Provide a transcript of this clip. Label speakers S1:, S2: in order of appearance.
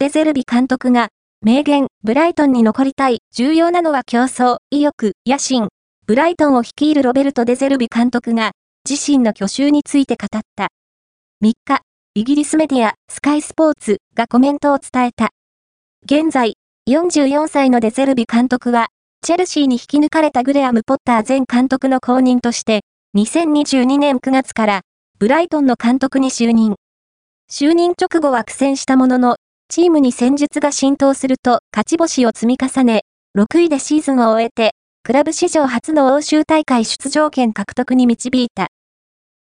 S1: デゼルビ監督が、名言、ブライトンに残りたい、重要なのは競争、意欲、野心。ブライトンを率いるロベルト・デゼルビ監督が、自身の去就について語った。3日、イギリスメディア、スカイスポーツがコメントを伝えた。現在、44歳のデゼルビ監督は、チェルシーに引き抜かれたグレアム・ポッター前監督の後任として、2022年9月から、ブライトンの監督に就任。就任直後は苦戦したものの、チームに戦術が浸透すると勝ち星を積み重ね、6位でシーズンを終えて、クラブ史上初の欧州大会出場権獲得に導いた。